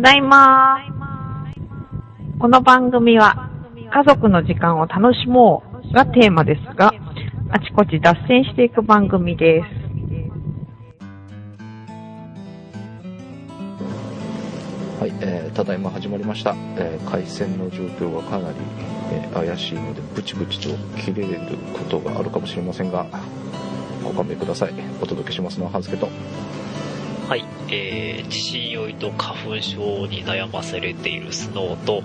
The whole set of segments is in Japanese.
ただいま。この番組は家族の時間を楽しもうがテーマですが、あちこち脱線していく番組です。 はい、ただいま始まりました。回線の状況がかなり、怪しいのでブチブチと切れることがあるかもしれませんが、ご勘弁ください。お届けしますのは半助と。 はい、地震酔いと花粉症に悩まされているスノーと、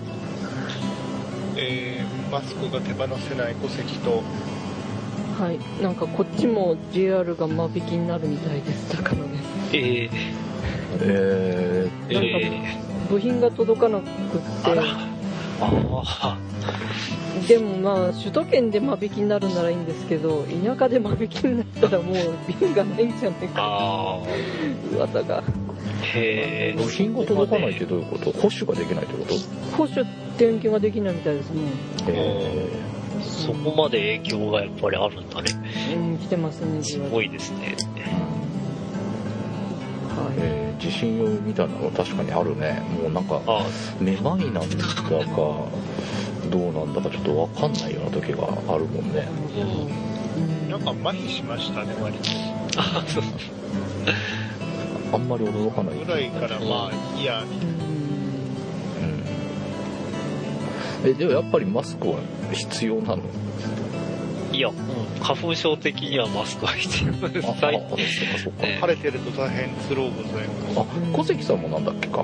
マスクが手放せない戸籍と、 はい、なんかこっちも JR が間引きになるみたいです。高野です。なんか部品が届かなくってでもまあ首都圏で間引きになるならいいんですけど、田舎で間引きになったらもう便がないんじゃないか噂が。 部品が届かないってどういうこと？保守ができないってこと？ 保守点検ができないみたいですね。 そこまで影響がやっぱりあるんだね。 来てますね。 すごいですね。 地震酔いみたいなの確かにあるね。もうなんかめまいなんだかどうなんだかちょっと分かんないような時があるもんね。 なんか麻痺しましたね、割と。 あんまり驚かないぐらいからまあいや、 でもやっぱりマスクは必要なの？ いや、花粉症的にはマスクは必要です。 晴れてると大変スローございます。 小関さんもなんだっけか。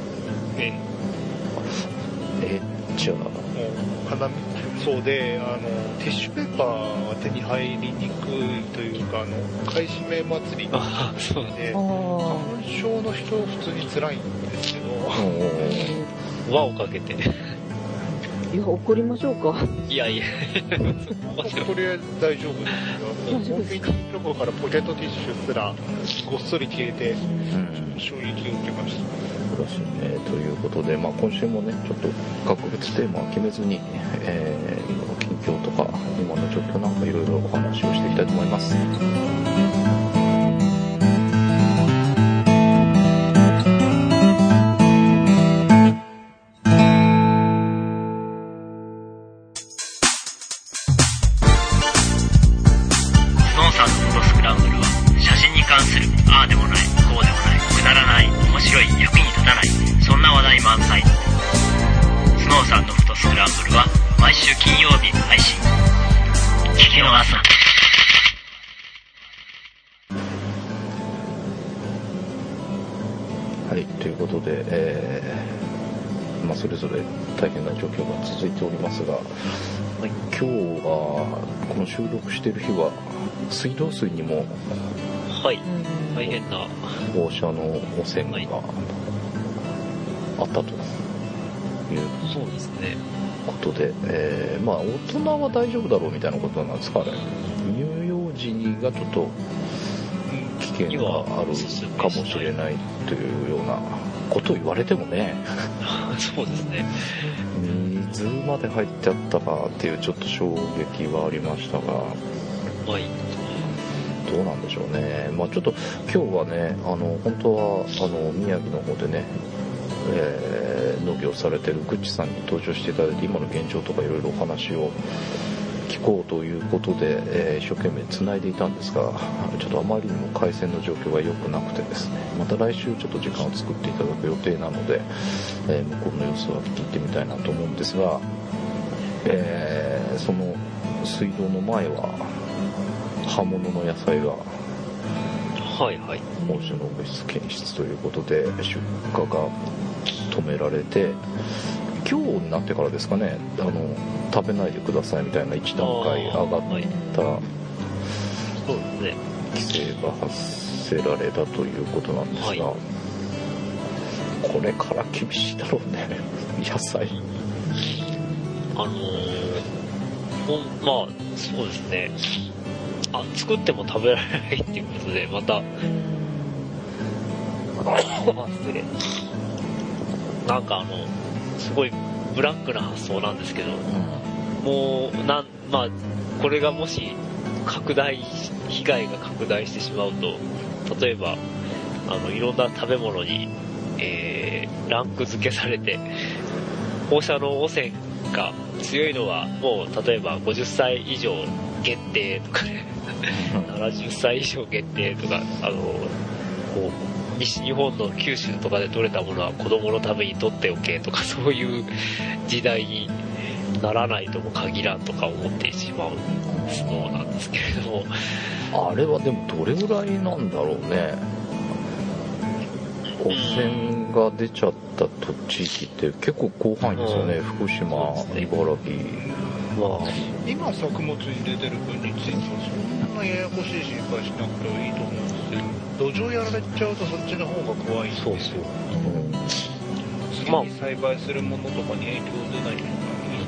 じゃあもう鼻そうで、ティッシュペーパーが手に入りにくいというか、買い占め祭りで、花粉症の人は普通に辛いんですけど、 輪をかけて。 いや、怒りましょうか。 いやいやこれ大丈夫ですよ。コンビニのところからポケットティッシュすらごっそり消えて、衝撃を受けました。 そうですね。ということで、今週もね、ちょっと特別テーマは決めずに、今の近況とか今の状況なんかいろいろお話をしていきたいと思います。それぞれ大変な状況が続いておりますが、今日はこの収録している日は水道水にも大変な放射能汚染があったというそうですねことで、大人は大丈夫だろうみたいなことなんですかね。乳幼児がちょっと危険があるかもしれないというようなことを言われてもねそうですね。 水まで入っちゃったかっていうちょっと衝撃はありましたが、どうなんでしょうね。ちょっと今日はね、本当は宮城の方でね、農業されてるグッチさんに登場していただいて、今の現状とかいろいろお話を聞こうということで、一生懸命つないでいたんですが、ちょっとあまりにも回線の状況が良くなくてですね、また来週ちょっと時間を作っていただく予定なので、向こうの様子は聞いてみたいなと思うんですが、その水道の前は葉物の野菜が放射能物質検出ということで出荷が止められて、今日になってからですかね、食べないでくださいみたいな一段階上がった規制が発せられたということなんですが、これから厳しいだろうね野菜。 そうですね。作っても食べられないっていうことで、また失礼。なんかすごいブラックな発想なんですけど、もうこれがもし被害が拡大してしまうと、例えばいろんな食べ物にランク付けされて、放射能汚染が強いのはもう例えば50歳以上限定とかね70歳以上限定とか、こう西日本の九州とかで採れたものは子供のために取っておけとか、そういう時代にならないとも限らんとか思ってしまうそうなんですけれども、 あれはでもどれぐらいなんだろうね。汚染が出ちゃった地域って結構広範囲ですよね、福島、茨城。 今作物に出てる分についてはそんなややこしい心配しなくてもいいと思うんですけど、土壌やられちゃうとそっちの方が怖いんで、 そうそう、 次に栽培するものとかに影響出ないとか、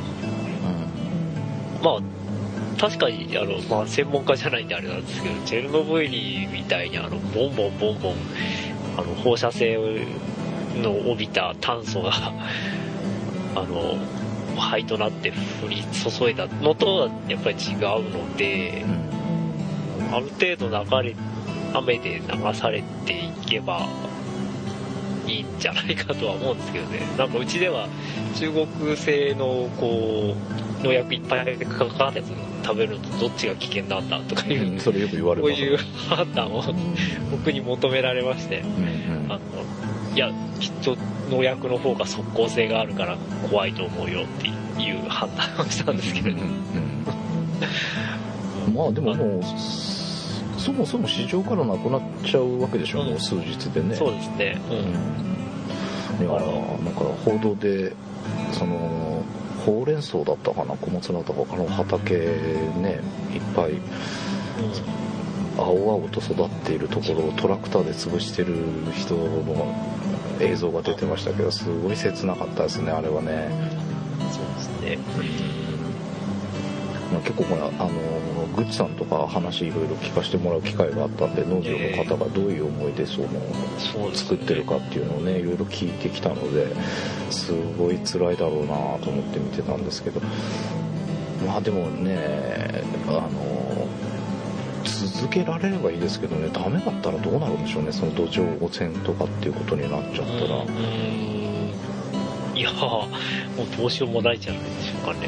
まあ確かに専門家じゃないんであれなんですけど、チェルノブイリみたいにボンボンボンボン放射性の帯びた炭素が灰となって降り注いだのとはやっぱり違うので、ある程度雨で流されていけばいいんじゃないかとは思うんですけどね。なんかうちでは中国製のこう農薬いっぱいかかったやつ食べるとどっちが危険なんだとかいう、 それよく言われます、 こういう判断を僕に求められまして、いやきっと農薬の方が即効性があるから怖いと思うよっていう判断をしたんですけれど、 まあでももうそもそも市場からなくなっちゃうわけでしょ、もう数日でね。 そうですね、 いやなんか報道でほうれん草だったかな、小松菜とか畑ねいっぱい、青々と育っているところをトラクターで潰してる人の映像が出てましたけど、すごい切なかったですね、あれはね。 そうですね、 結構グッチさんとか話いろいろ聞かせてもらう機会があったんで、農業の方がどういう思いで作ってるかっていうのをねいろいろ聞いてきたので、すごい辛いだろうなと思って見てたんですけど、まあでもね続けられればいいですけどね、ダメだったらどうなるんでしょうね、その土壌汚染とかっていうことになっちゃったら。 いやもうどうしようもないじゃないでしょうかね。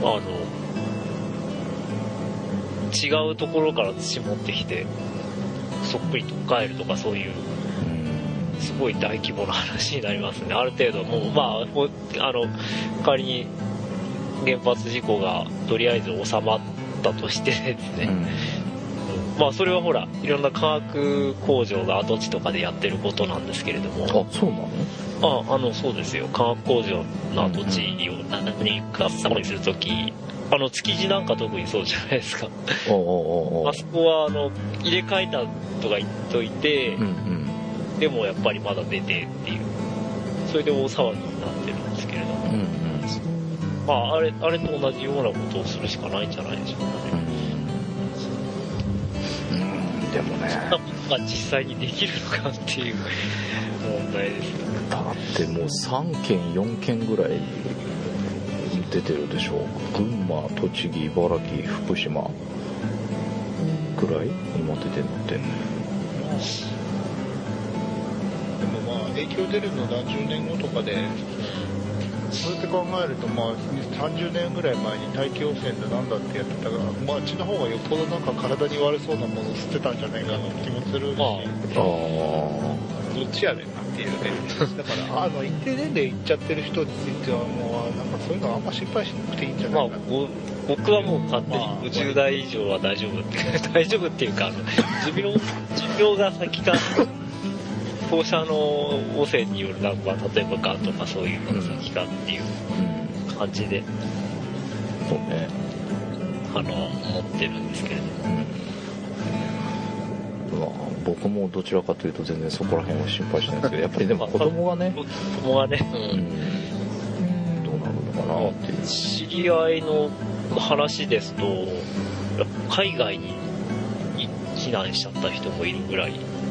違うところから土持ってきてそっくりと帰るとか、そういうすごい大規模な話になりますね。ある程度もう仮に原発事故がとりあえず収まったとしてですね、それはほらいろんな化学工場が跡地とかでやってることなんですけれども。 あ、そうなの？ そうですよ。化学工場の跡地を何かさまにするとき、築地なんか特にそうじゃないですか。あそこは入れ替えたとか言っといて、でもやっぱりまだ出てっていう、それで大騒ぎになってるんですけれども、あれと同じようなことをするしかないんじゃないでしょうかね。 でもね、 そんなことが実際にできるのかっていう問題ですよね。 だってもう3件4件ぐらい出てるでしょ。群馬、栃木、茨城、福島ぐらい今出てるのって。でも影響出るの何十年後とかで、そうやって考えると30年ぐらい前に大気汚染でなんだってやってたから、あっちの方がよっぽどなんか体に悪そうなものを吸ってたんじゃないかなって気もするし、どっちやねんなっていうね。だから一定年齢いっちゃってる人についてはもうなんかそういうのあんま心配しなくていいんじゃないかな。 僕はもう勝手に50代以上は大丈夫って大丈夫っていうか寿命が先か放射能汚染による例えばがんとかそういうのが先かっていう感じで、 そうね、 思ってるんですけれども、 僕もどちらかというと全然そこら辺は心配しないですけど、やっぱりでも子供がね、どうなるのかなっていう。 知り合いの話ですと、海外に避難しちゃった人もいるぐらい、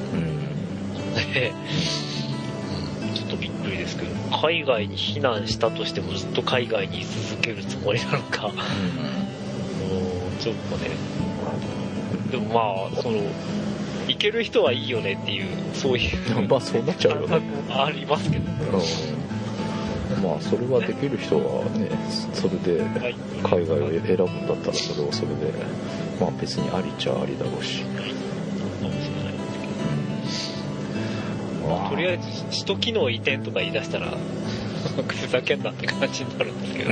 ちょっとびっくりですけど、海外に避難したとしてもずっと海外に居続けるつもりなのか、ちょっとね、でも行ける人はいいよねっていう、そういうまあそうなっちゃうよね。 ありますけど、 まあそれはできる人はね、それで海外を選ぶんだったらそれはそれで、まあ別にありっちゃありだろうし、 かもしれないですけど、まあ、とりあえず首都機能移転とか言い出したらふざけんなって感じになるんですけど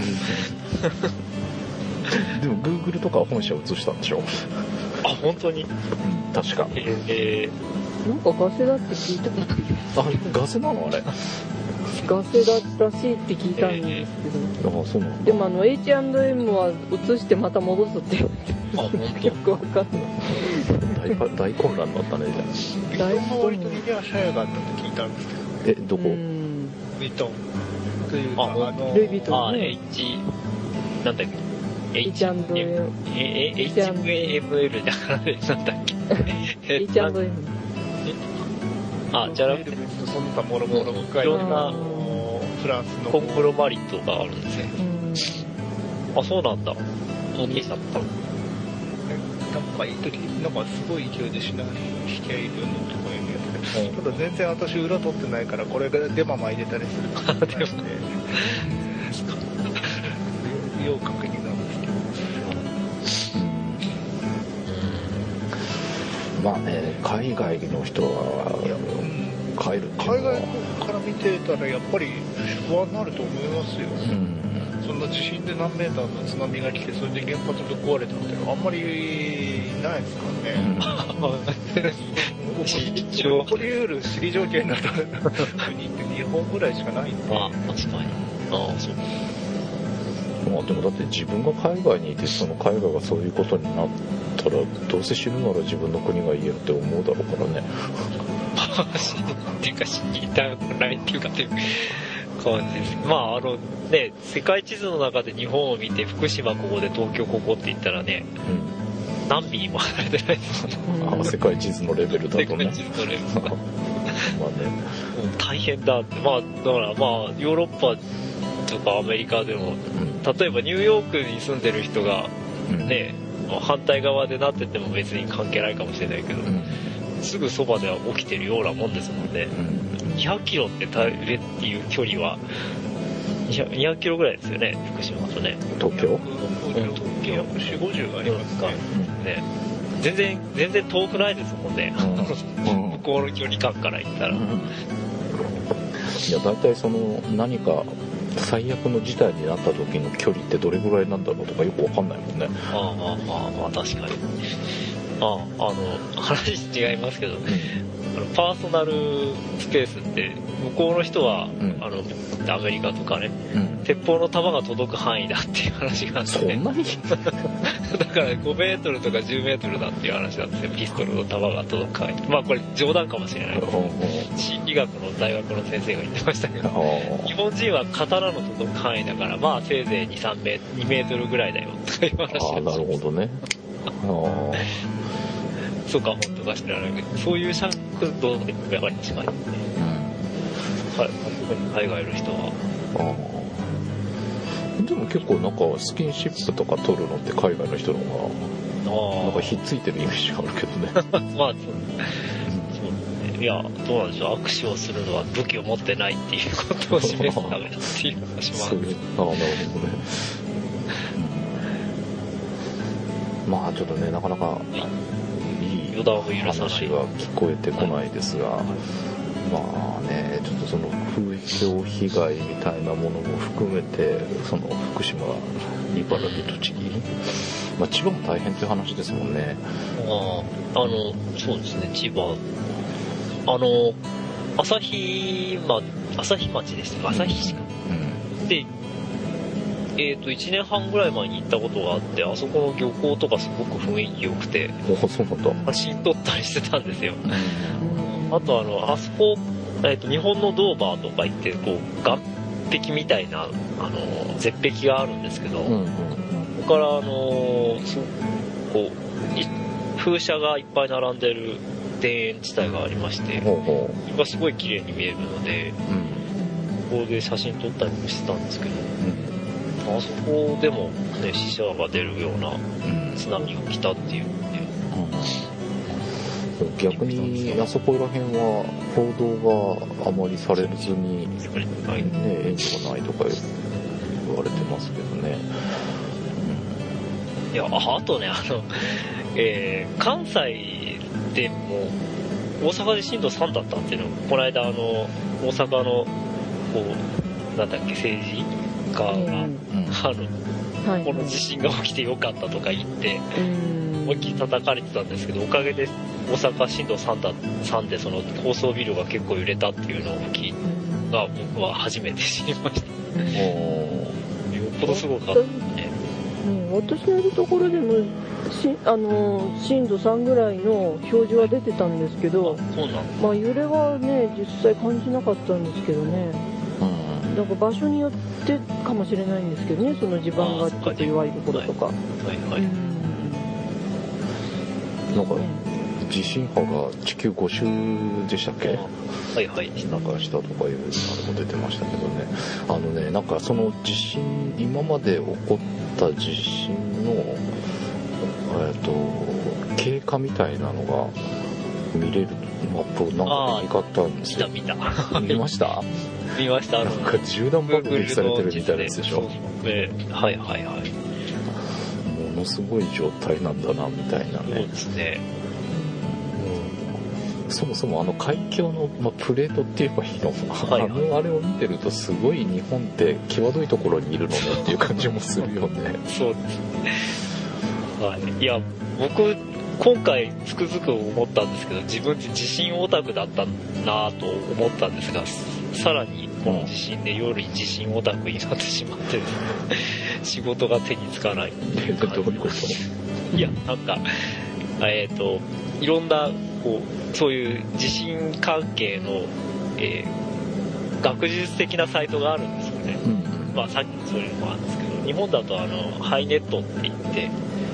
でも Google とか本社移したんでしょ。 あ、本当に、 確か。 なんかガセだって聞いたことある。 あ、ガセなのあれ。 ガセだらしいって聞いたんですけど、 あ、そうなんだ。 でもH&M は移してまた戻すって言ってあ、本当。 よくわかんない大混乱だったね、じゃあ。 ビットンの割とにはシャヤがあったって聞いたんですけど、 どこ？ ビットンというか、 ルイ・ヴィトンね。 なんだっけ、 H&M HML だからね、なんだっけ H&M あ、じゃなくて、 その他もろもろ深いいろんなフランスのコングロマリットがあるんですね。あ、そうなんだ。何だったの？ なんかいい時、なんかすごい勢いでしない引き合いるのとかいうやつで、ただ全然私裏取ってないからこれがデマ巻いてたりするかもしれないんで要確認なんですけど、 まあね、海外の人は帰るっていうのは海外から見てたらやっぱり不安になると思いますよ、そんな地震で何メーターの津波が来てそれで原発ぶっ壊れたってあんまりないですからね、起こりうる地理条件だった国って日本ぐらいしかないんで。 あ、確かに。あ、そう。 まあでもだって自分が海外にいてその海外がそういうことになったらどうせ死ぬなら自分の国がいいよって思うだろうからね。 死ぬっていうか死にたくないっていうかっていう感じです。まあね、世界地図の中で日本を見て福島ここで東京ここって言ったらね、何ミリも離れてないですよね。 世界地図のレベルだとね。 世界地図のレベルだまあね。 大変だって。まあだからまあヨーロッパとかアメリカでも、例えばニューヨークに住んでる人がね、反対側でなってても別に関係ないかもしれないけど、すぐそばでは起きてるようなもんですもんね。200キロってっていう距離は200キロぐらいですよね、福島とね。 東京 4、50ありますかね。全然遠くないですもんね。向こうの距離感から言ったら。 いや、大体その何か最悪の事態になった時の距離ってどれぐらいなんだろうとかよくわかんないもんね。 まあ確かに。話違いますけど、パーソナルスペースって向こうの人は、アメリカとかね、鉄砲の弾が届く範囲だっていう話があって、 そんなにだから5メートルとか10メートルだっていう話なんですよ、ピストルの弾が届く範囲。まあこれ冗談かもしれない。心理学の大学の先生が言ってましたけど、日本人は刀の届く範囲だから、まあせいぜい2メートルぐらいだよという話を。 なるほどね。 そうか、本当か知らないけど、そういう尺度でやっぱり近いんで、海外の人は。 でも結構なんかスキンシップとか取るのって海外の人の方がなんかひっついてるイメージがあるけどね。 まあそうね。いや、どうなんでしょう、握手をするのは武器を持ってないっていうことを示すためだっていう話もある。 なるほどね。まあちょっとね、なかなかいい話が聞こえてこないですが、まあね、ちょっとその風評被害みたいなものも含めて、その福島、茨城、栃木、まあ千葉も大変っていう話ですもんね。 そうですね、千葉。朝日町でしたか、朝日市か。で、1年半ぐらい前に行ったことがあって、あそこの漁港とかすごく雰囲気良くて、 そうなんだ。 写真撮ったりしてたんですよ。あとあそこ、日本のドーバーとか行って、こう、岸壁みたいな、絶壁があるんですけど、ここから、こう、風車がいっぱい並んでる田園地帯がありまして、それがすごい綺麗に見えるので、ここで写真撮ったりもしてたんですけど、あそこでもね、死者が出るような津波が来たっていうね。 逆にあそこら辺は報道があまりされずに、ね、援助がないとか言われてますけどね。 いや、あとね、関西でも大阪で震度3だったっていうのをこの間大阪のこうなんだっけ政治家が、この地震が起きてよかったとか言って思いっきり叩かれてたんですけど、おかげで大阪震度3でその高層ビルが結構揺れたっていうのを聞いた僕は初めて知りました。よっぽどすごかったね。 私のいるところでも震度3ぐらいの表示は出てたんですけど、まあ揺れはね実際感じなかったんですけどね。なんか場所によってかもしれないんですけどね、その地盤がちょっと弱いところとか。 なんか地震波が地球5周でしたっけ？ はいはい。 なんかしたとかいうのも出てましたけどね。なんかその地震、今まで起こった地震の経過みたいなのが見れるマップをなんか見かったんですよ。 見た。 見ました？ 見ました。 なんか縦断爆撃されてるみたいなやつでしょ。 はいはいはい。 ものすごい状態なんだなみたいなね。 そうですね。 そもそも海峡の、プレートって言えばいいの、あれを見てるとすごい日本って際どいところにいるのねっていう感じもするよね。 そうですね。はい。いや、僕今回つくづく思ったんですけど、自分って地震オタクだったなと思ったんですが、さらにこの地震で夜に地震オタクになってしまってですね、仕事が手につかないっていう感じ。 どういうこと？ いや、なんかいろんなこうそういう地震関係の、学術的なサイトがあるんですよね。まあさっきそういうのもあるんですけど、日本だとハイネットって言って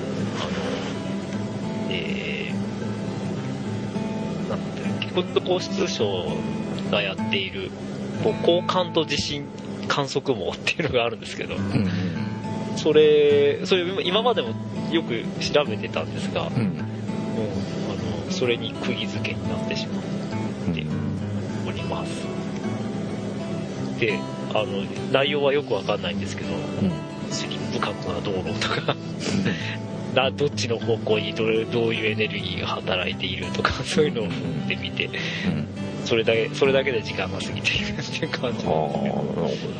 なんだっけ、国土交通省がやっている高感度地震観測網っていうのがあるんですけど、それ今までもよく調べてたんですが、それに釘付けになってしまっております。で、内容はよくわかんないんですけど、スリップ角がどうのとかどっちの方向にどういうエネルギーが働いているとか、そういうのを振ってみて、それだけで時間が過ぎていくっていう感じなんですけど。なる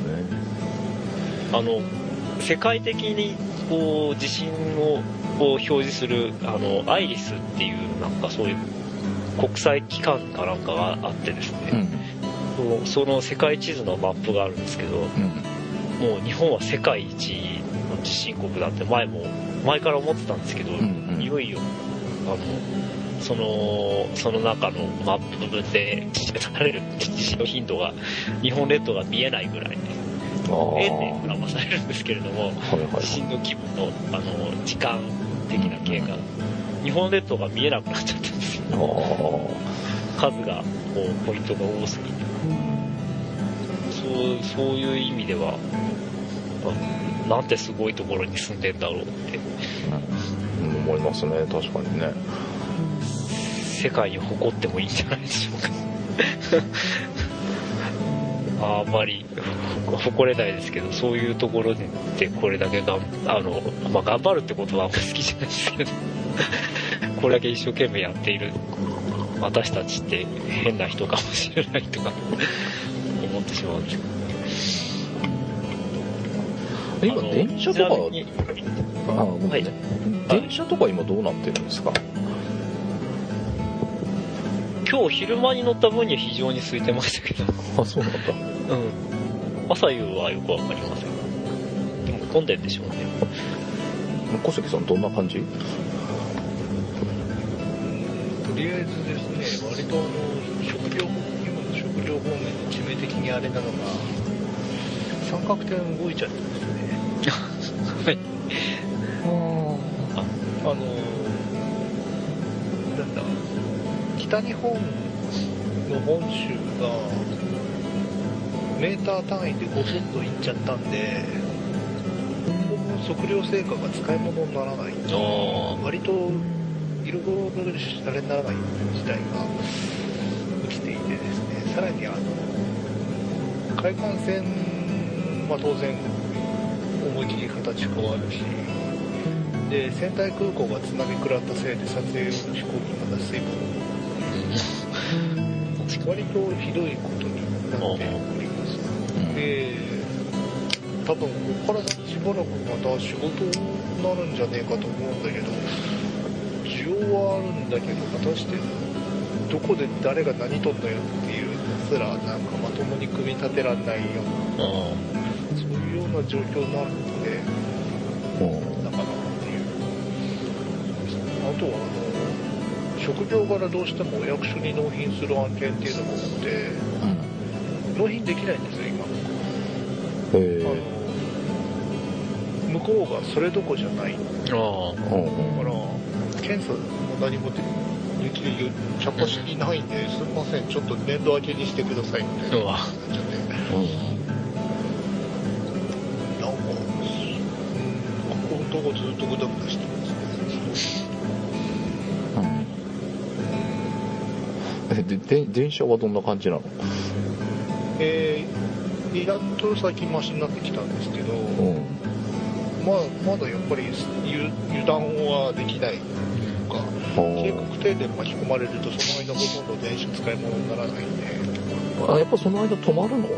ほどね。世界的にこう地震を表示するアイリスっていうなんかそういう国際機関かなんかがあってですね、その世界地図のマップがあるんですけど、もう日本は世界一の地震国だって前から思ってたんですけど、いよいよその中のマップ部分で示される地震の頻度が日本列島が見えないぐらい円で表されるんですけれども、地震の規模の時間的な経過、日本列島が見えなくなっちゃったんですよ。数がポイントが多すぎて、そういう意味ではなんてすごいところに住んでんだろうって思いますね。確かにね。 世界に誇ってもいいんじゃないでしょうか。あんまり誇れないですけど、そういうところでこれだけ頑張るってことはあんまり好きじゃないですけどこれだけ一生懸命やっている私たちって変な人かもしれないとか思ってしまうんですけど、 今電車とか電車とか今どうなってるんですか？ 今日昼間に乗った分には非常に空いてましたけど。 そうなんだ。 朝夕はよくわかりません。でも混んでんでしょうね。 小関さんどんな感じ？ とりあえずですね、割と今の食料方面の致命的にあれなのが三角点動いちゃってますね。 はい。 なんだ、北日本の本州がメーター単位でゴソッといっちゃったんで、測量成果が使い物にならない。割といろいろあれにならない時代が起きていてですね、さらに海岸線、まあ、当然思い切り形変わるし、で仙台空港が津波食らったせいで撮影用の飛行機が水分割とひどいことになっております。で、多分ここからしばらくまた仕事になるんじゃねえかと思うんだけど、需要はあるんだけど、果たしてどこで誰が何取んだよっていうのすらなんかまともに組み立てられないような、そういうような状況になるので、なかなかっていう。あとは職業柄どうしてもお役所に納品する案件っていうのが多くて、納品できないんですよ今。向こうがそれどこじゃない。だから検査も何もできるキャパシティないんで、すみませんちょっと年度明けにしてくださいみたいななっちゃって、なんかこのとこずっとグダグダしてますね。 で電車はどんな感じなの？ やっと最近マシになってきたんですけど、まだやっぱり油断はできないとか、計画停電巻き込まれるとその間ほとんど電車使い物にならないんで。 やっぱその間止まるの？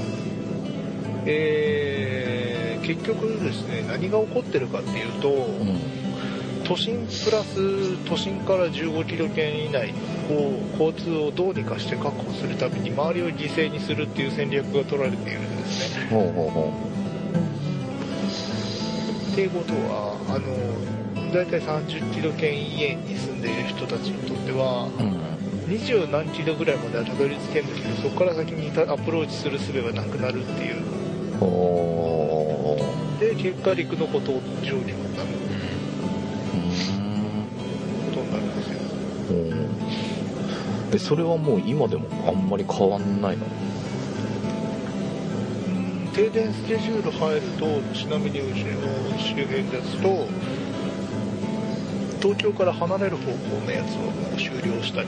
結局ですね、何が起こってるかっていうと、都心プラス都心から15キロ圏以内を交通をどうにかして確保するために周りを犠牲にするっていう戦略が取られているんですね。っていうことはだいたい30キロ圏以内に住んでいる人たちにとっては、20何キロぐらいまではたどり着けるんですけど、そこから先にアプローチする術がなくなるっていう。で結果陸の孤島上にもなることになるんですよ。 それはもう今でもあんまり変わんないの？ 停電スケジュール入ると、ちなみにうちの周辺ですと、東京から離れる方向のやつをもう終了したり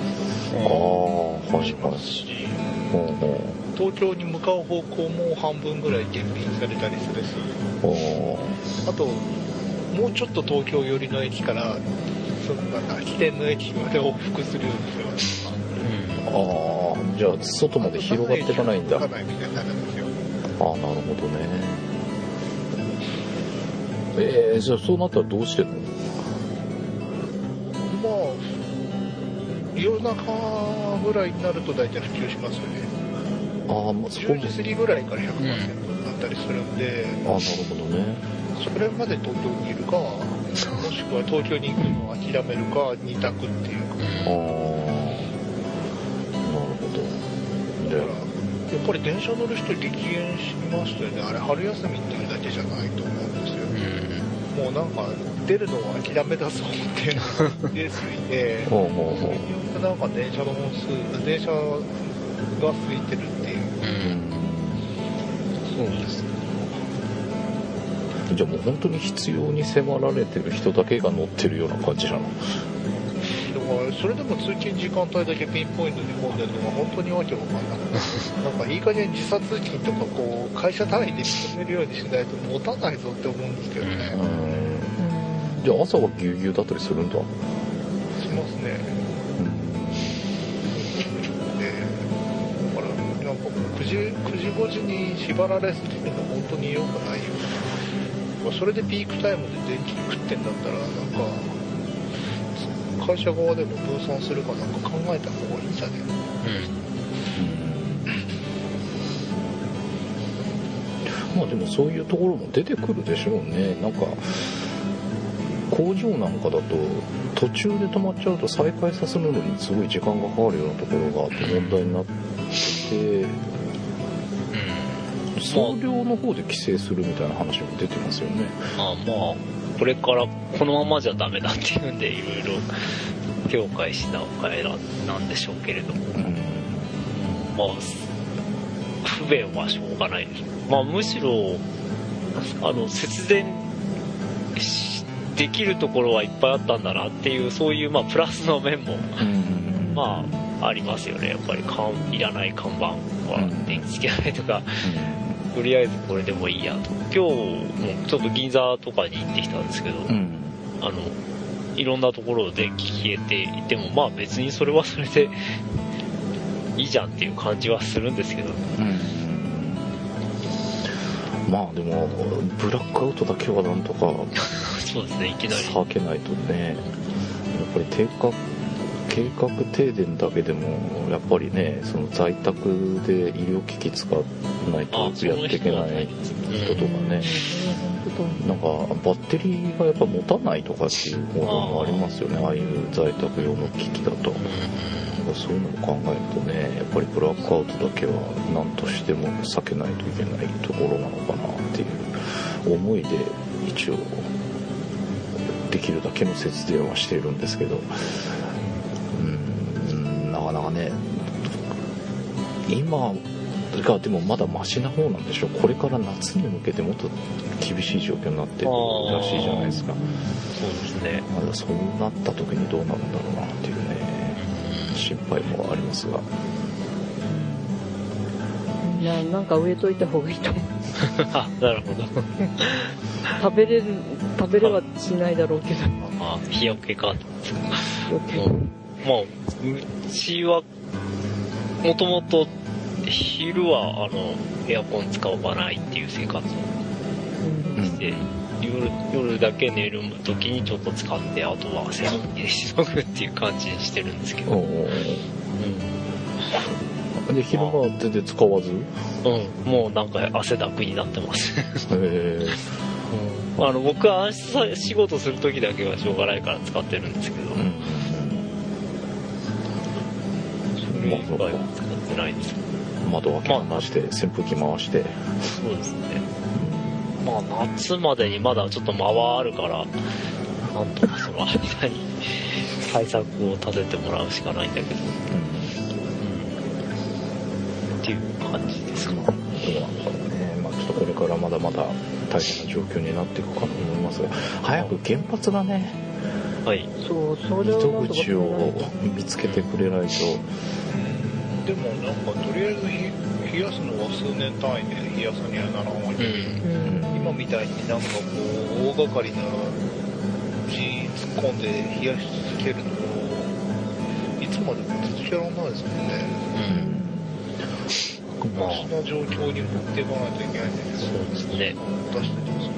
しますし、東京に向かう方向も半分ぐらい減便されたりするし、あともうちょっと東京寄りの駅から起点の駅まで往復するようにしてます。 じゃあ外まで広がっていかないんだ。 広がらないみたいになるんですよ。 なるほどね。じゃあそうなったらどうしてるの？ まあ夜中ぐらいになると大体普及しますよね。10時過ぎぐらいから 100% になったりするんで、 なるほどね。 それまで東京にいるか、もしくは東京に行くのを諦めるか、2択っていうか。 なるほど。 だからやっぱり電車乗る人激減しましたよね。あれ春休みっていうだけじゃないと思うんですよ。もうなんか出るのを諦めだそうっていうレースで、なんか電車の本数、電車が空いてるっていう。 そうですね。じゃあもう本当に必要に迫られてる人だけが乗ってるような感じなの？ それでも通勤時間帯だけピンポイントに混んでるのが本当にわけわかんなくて、なんかいい加減時差通勤とかこう会社単位で認めるようにしないと持たないぞって思うんですけどね。 じゃあ朝はぎゅうぎゅうだったりするんだ？ しますね。だからなんか9時5時に縛られすぎるのは本当に良くないよ。それでピークタイムで電気食ってんだったらなんか会社側でも分散するかなんか考えた方がいいんじゃねえ。まあでもそういうところも出てくるでしょうね。なんか工場なんかだと途中で止まっちゃうと再開させるのにすごい時間がかかるようなところがあって問題になってて、送料の方で規制するみたいな話も出てますよね。 まあこれからこのままじゃダメだっていうんでいろいろ評価したおかげなんでしょうけれども、まあ不便はしょうがないです。まあむしろ節電できるところはいっぱいあったんだなっていう、そういうプラスの面も、ありますよね。やっぱりいらない看板は電気つけないとか、とりあえずこれでもいいやと。今日もちょっと銀座とかに行ってきたんですけど、いろんなところで消えていても、別にそれはそれでいいじゃんっていう感じはするんですけど、 でもブラックアウトだけはなんとかそうですね、いきなり避けないとね。やっぱり計画停電だけでもやっぱりね、その在宅で医療機器使わないとやっていけない人とかね、なんかバッテリーがやっぱ持たないとかっていう報道もありますよね、ああいう在宅用の機器だと。そういうのを考えるとね、やっぱりブラックアウトだけは何としても避けないといけないところなのかなっていう思いで一応できるだけの節電はしているんですけど、なかなかね、今がでもまだマシな方なんでしょう。これから夏に向けてもっと厳しい状況になってるらしいじゃないですか。 そうですね。 まだそうなった時にどうなるんだろうなっていうね、心配もありますが。 なんか植えといた方がいいと思う。 なるほど。 食べれはしないだろうけど。 日よけか。うちはもともと昼はエアコン使わないっていう生活をして、夜だけ寝る時にちょっと使って、あとは扇風機でしのぐっていう感じにしてるんですけど。 で昼間は全然使わず？ もうなんか汗だくになってます。僕は仕事する時だけはしょうがないから使ってるんですけど、それ以外は使ってないです。 窓開け回して扇風機回して。 そうですね。夏までにまだちょっと間はあるから、なんとかその間に対策を立ててもらうしかないんだけど、っていう感じですか。 どうなんだろうね。ちょっとこれからまだまだ大変な状況になっていくかと思いますが、早く原発がね、糸口を見つけてくれないと。 でもなんかとりあえず冷やすのは数年単位で冷やすにはならんわけで、今みたいになんかこう大掛かりな地突っ込んで冷やし続けるのをいつまでも続けられないですもんね。マシな状況に持っていかないといけないんだけど、 そうですね。 私たちもそう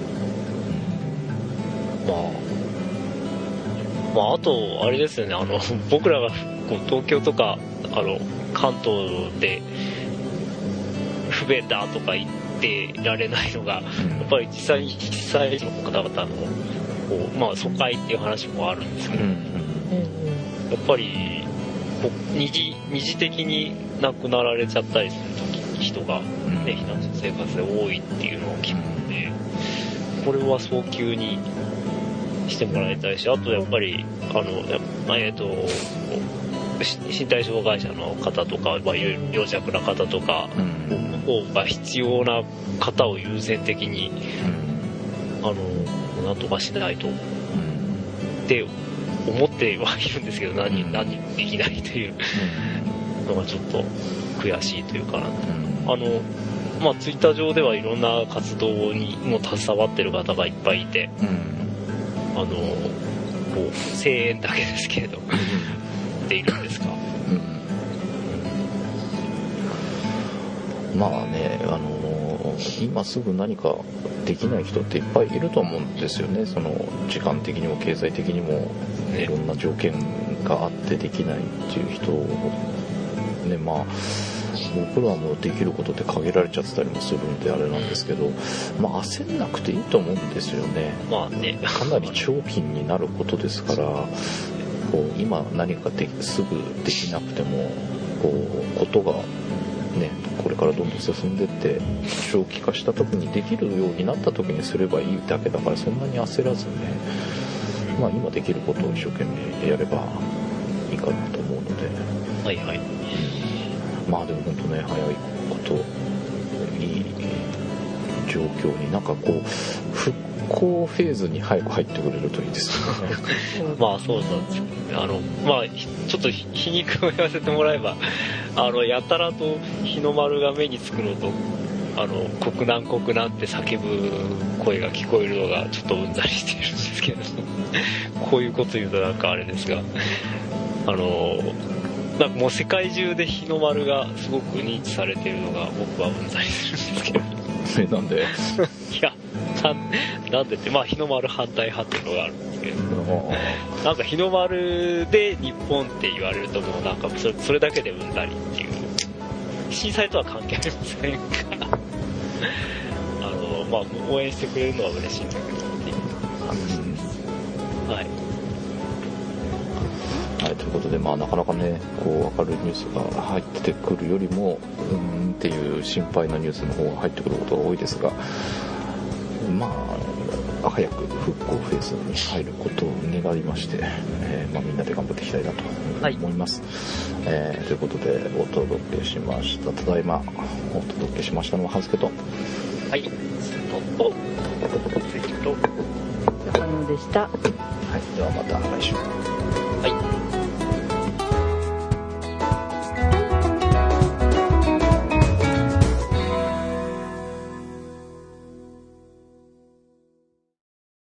だから。 あとあれですよね、僕らがこう東京とか関東で不便だとか言ってられないのが、やっぱり実際に被災地の方々の疎開っていう話もあるんですけど、やっぱり二次的に亡くなられちゃったりする時に人が、避難者生活で多いっていうのを聞くので、これは早急にしてもらいたいし、あとやっぱり身体障害者の方とか、病弱な方とか、が必要な方を優先的に、なんとかしないとって思ってはいるんですけど、何もできないというのがちょっと悔しいというかな。ツイッター上ではいろんな活動にも携わってる方がいっぱいいて、声援だけですけれどでいるんですか。 今すぐ何かできない人っていっぱいいると思うんですよね。その時間的にも経済的にもいろんな条件があってできないっていう人をね、僕らもできることって限られちゃってたりもするんであれなんですけど、焦んなくていいと思うんですよね。かなり長期になることですから、今何かすぐできなくてもことがね、これからどんどん進んでって長期化した時にできるようになった時にすればいいだけだから、そんなに焦らずね、今できることを一生懸命やればいいかなと思うので、でも本当ね、早いこといい状況に復興フェーズに早く入ってくれるといいですよね。 まあそうなんですけどね。まあちょっと皮肉を言わせてもらえば、やたらと日の丸が目につくのと、国難国難って叫ぶ声が聞こえるのがちょっとうんざりしているんですけど、こういうこと言うとなんかあれですが、なんかもう世界中で日の丸がすごく認知されているのが僕はうんざりするんですけど。 なんで？ いや、なんでって、まあ日の丸反対派っていうのがあるんですけど、なんか日の丸で日本って言われるともうなんかそれだけでうんざりっていう。震災とは関係ありませんからまあ応援してくれるのは嬉しいんだけどっていう感じです。はい。 はい、ということで、まあなかなかね、こう明るいニュースが入ってくるよりもっていう心配なニュースの方が入ってくることが多いですが、まあ早く復興フェーズに入ることを願いまして、まあみんなで頑張っていきたいなと思います。はい、ということでお届けしました。ただいまお届けしましたのはハズケと、 はい、ストップ関と中野でした。 はい、ではまた来週。 はい。